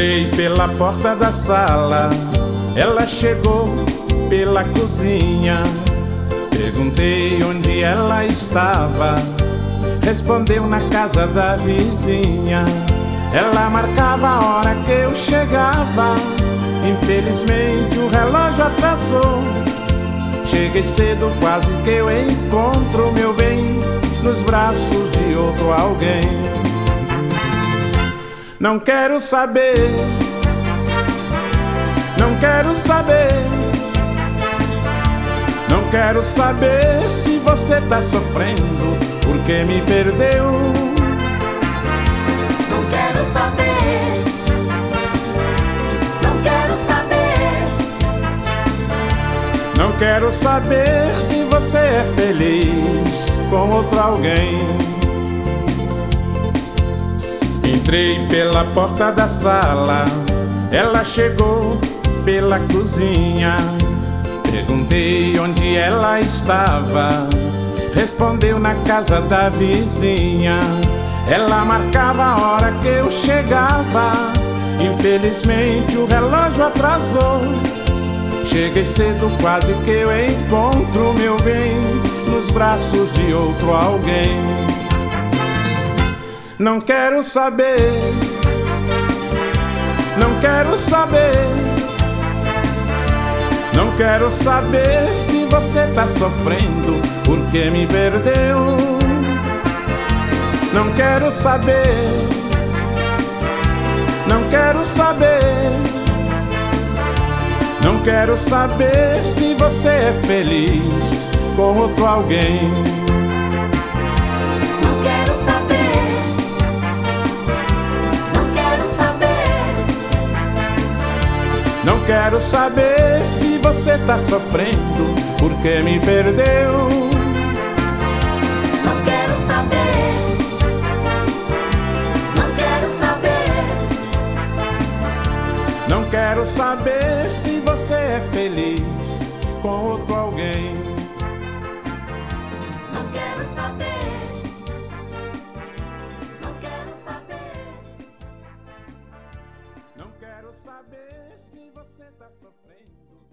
Entrei pela porta da sala, ela chegou pela cozinha. Perguntei onde ela estava, respondeu na casa da vizinha. Ela marcava a hora que eu chegava, infelizmente o relógio atrasou. Cheguei cedo, quase que eu encontro meu bem nos braços de outro alguém. Não quero saber, não quero saber, não quero saber se você tá sofrendo porque me perdeu. Não quero saber, não quero saber, não quero saber se você é feliz com outro alguém. Entrei pela porta da sala, ela chegou pela cozinha. Perguntei onde ela estava, respondeu na casa da vizinha. Ela marcava a hora que eu chegava, infelizmente o relógio atrasou. Cheguei cedo, quase que eu encontro meu bem nos braços de outro alguém. Não quero saber, não quero saber, não quero saber se você tá sofrendo porque me perdeu. Não quero saber, não quero saber, não quero saber se você é feliz com outro alguém. não quero saber, não quero saber, Não quero saber se você tá sofrendo porque me perdeu. não quero saber, não quero saber, Não quero saber se você é feliz com outro alguém. não quero saber, não quero saber. Não quero saber se você tá sofrendo